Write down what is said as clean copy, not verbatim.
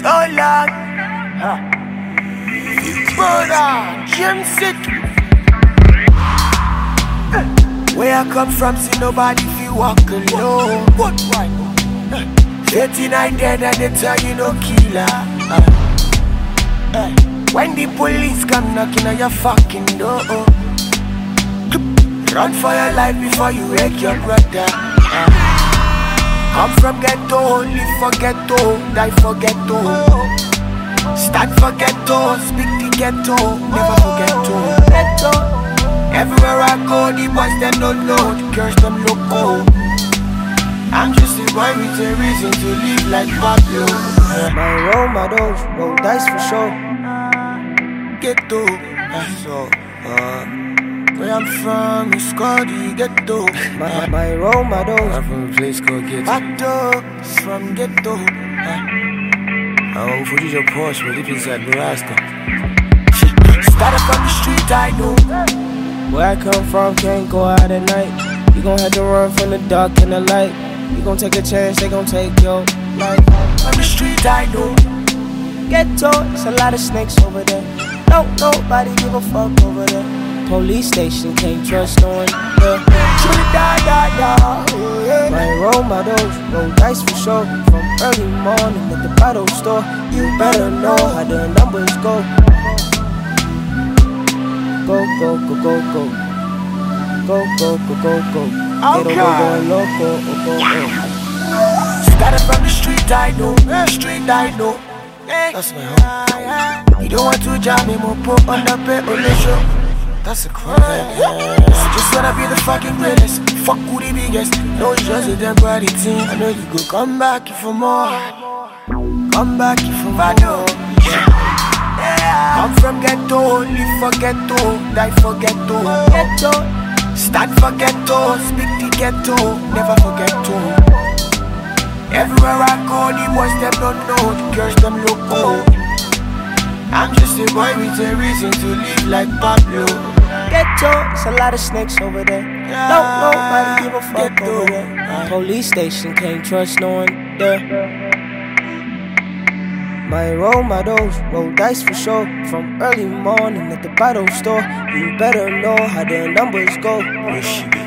So long, brother, Jim sick. Where I come from, see nobody feel walk alone. What right? 39 dead and they tell you no killer. When the police come knocking on your fucking door, run for your life before you wake your brother. Come from ghetto, live for ghetto, die for ghetto. Stand for ghetto, speak the ghetto, never forget to ghetto. Everywhere I go, the boys them don't know, the girls them loco. I'm just a boy with a reason to live like Pablo. My role models, roll dice for sure. Ghetto, so where I'm from is called the ghetto. My role models, I'm from a place called Ghetto. Bato is from ghetto. I won't your Porsche, but deep inside Nebraska. Started from the street, I know. Where I come from, can't go out at night. You gon' have to run from the dark and the light. You gon' take a chance, they gon' take your life. On the street, I know. Ghetto, it's a lot of snakes over there. Don't nobody give a fuck over there. Police station, can't trust no one. My role models, roll dice for sure. From early morning at the bottle store. You better know how the numbers go. Go, go, go, go, go. Go, go, go, go, go. Okay. Go, loco, go. Started from the street, I know. Street, I know. That's my home. You don't want to jam me, more put on the bed on the show. That's a crime. I just wanna be the fucking greatest. Fuck who the biggest. No, it's just a temporary thing. I know you go come back if for more. Come back if for more. I'm from ghetto, live for ghetto, die for ghetto. Stand for ghetto, speak the ghetto, never forget to. Everywhere I go, the boys them don't know, the girls them loco. I'm just a boy with a reason to live like Pablo. Ghetto, it's a lot of snakes over there. Don't nobody give a fuck over there. Police station, can't trust no one there. My role models, roll dice for sure. From early morning at the bottle store. You better know how the numbers go. Where she be?